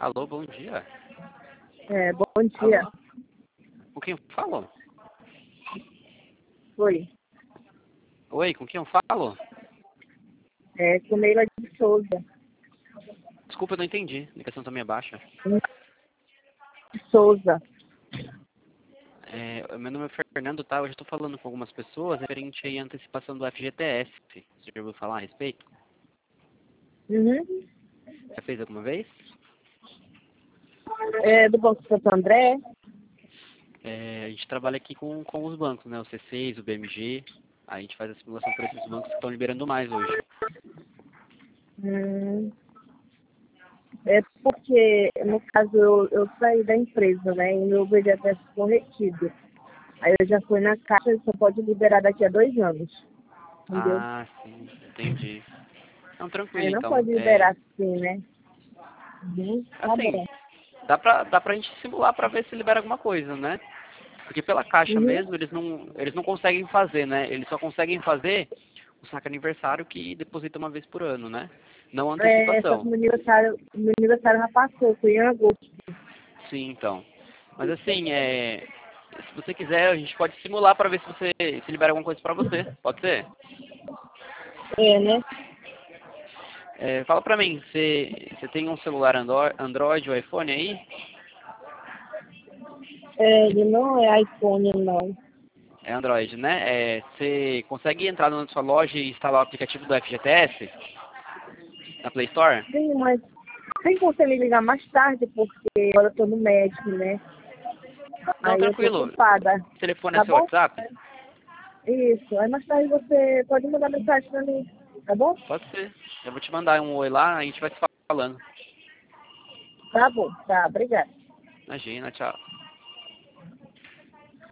Alô, bom dia. Bom dia. Alô? Com quem eu falo? Oi. Oi, com quem eu falo? Com Neila de Souza. Desculpa, eu não entendi. A ligação tá meio baixa. De Souza. Meu nome é Fernando, tá? Hoje eu tô falando com algumas pessoas referente aí à antecipação do FGTS. Você já ouviu falar a respeito? Uhum. Já fez alguma vez? Do Banco Santo André. A gente trabalha aqui com os bancos, né? O C6, o BMG. A gente faz a simulação para esses bancos que estão liberando mais hoje. É porque, no caso, eu saí da empresa, né? E meu FGTS ficou retido. Aí eu já fui na Caixa e só pode liberar daqui a 2 anos. Entendeu? Ah, sim, entendi. Não, tranquilo Aí não então. pode liberar assim, né? Tá Assim, bom. dá pra gente simular pra ver se libera alguma coisa, né? Porque pela Caixa Uhum. mesmo, eles não conseguem fazer, né? Eles só conseguem fazer o saque aniversário que deposita uma vez por ano, né? Não a Só que antecipação. meu aniversário já passou, foi em agosto. Sim, então. Mas assim, se você quiser, a gente pode simular pra ver se libera alguma coisa pra você. Pode ser? Né? Fala pra mim, você tem um celular Android ou iPhone aí? Ele não é iPhone, não. É Android, né? Você consegue entrar na sua loja e instalar o aplicativo do FGTS na Play Store? Sim, mas tem como você me ligar mais tarde, porque agora eu tô no médico, né? Não, Aí eu tô tranquilo. ocupada. O telefone é Tá seu bom? WhatsApp? Isso. Aí mais tarde você pode mandar mensagem pra mim. Tá bom? Pode ser. Eu vou te mandar um oi lá, a gente vai se falando. Tá bom. Tá, obrigada. Imagina, tchau.